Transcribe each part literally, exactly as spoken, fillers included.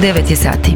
devet je sati.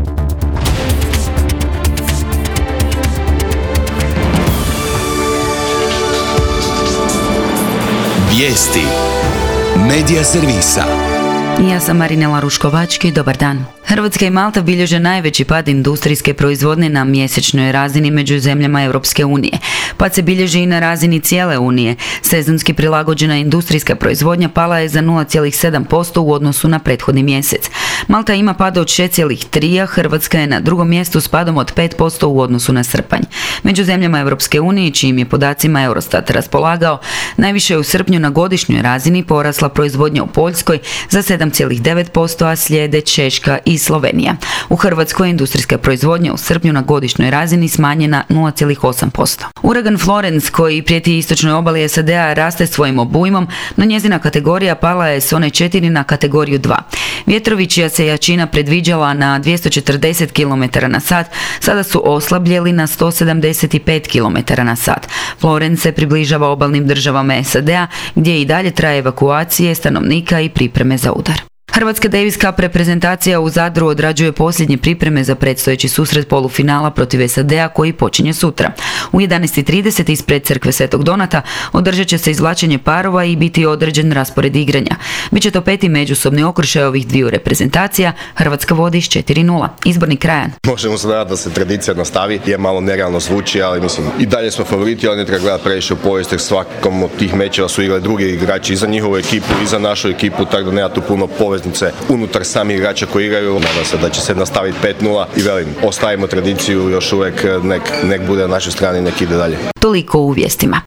Vijesti Medija servisa. Ja sam Marinela Ruškovački, dobar dan. Hrvatska i Malta bilježe najveći pad industrijske proizvodnje na mjesečnoj razini među zemljama Europske unije. Pad se bilježi i na razini cijele Unije. Sezonski prilagođena industrijska proizvodnja pala je za nula zarez sedam posto u odnosu na prethodni mjesec. Malta ima pad od šest zarez tri, a Hrvatska je na drugom mjestu s padom od pet posto u odnosu na srpanj. Među zemljama Europske unije, čijim je podacima Eurostat raspolagao, najviše je u srpnju na godišnjoj razini porasla proizvodnja u Poljskoj za sedam zarez devet posto, a slijede Češka i Slovenija. U Hrvatskoj je industrijska proizvodnja u srpnju na godišnjoj razini smanjena nula zarez osam posto. Uragan Florence, koji prijeti istočnoj obali S A D-a, raste svojim obujmom, no njezina kategorija pala je s one četiri na kategoriju dva. Vjetrovi, čija se jačina predviđala na dvjesto četrdeset kilometara na sat, sada su oslabljeli na sto sedamdeset pet kilometara na sat. Florence se približava obalnim državama S A D-a, gdje i dalje traje evakuacije stanovnika i pripreme za udar. Hrvatska Davis Cup reprezentacija u Zadru odrađuje posljednje pripreme za predstojeći susret polufinala protiv S A D-a koji počinje sutra. U jedanaest i trideset ispred crkve Svetog Donata održat će se izvlačenje parova i biti određen raspored igranja. Biće to peti međusobni okršaj ovih dviju reprezentacija. Hrvatska vodi s četiri nula. Izborni Krajan. Možemo se nadati da se tradicija nastavi, je malo nerealno zvuči, ali mislim i dalje smo favoriti, ali ne treba gledati previše u povijest, jer svakom od tih mečeva su igrali drugi igrači i za njihovu ekipu i za našu ekipu, tako da nema tu puno poveznice unutar samih igrača koji igraju. Nadam se da će se nastaviti pet nula i velim, ostavimo tradiciju još uvijek, nek, nek bude na našoj strani, nek ide dalje. Toliko u vijestima.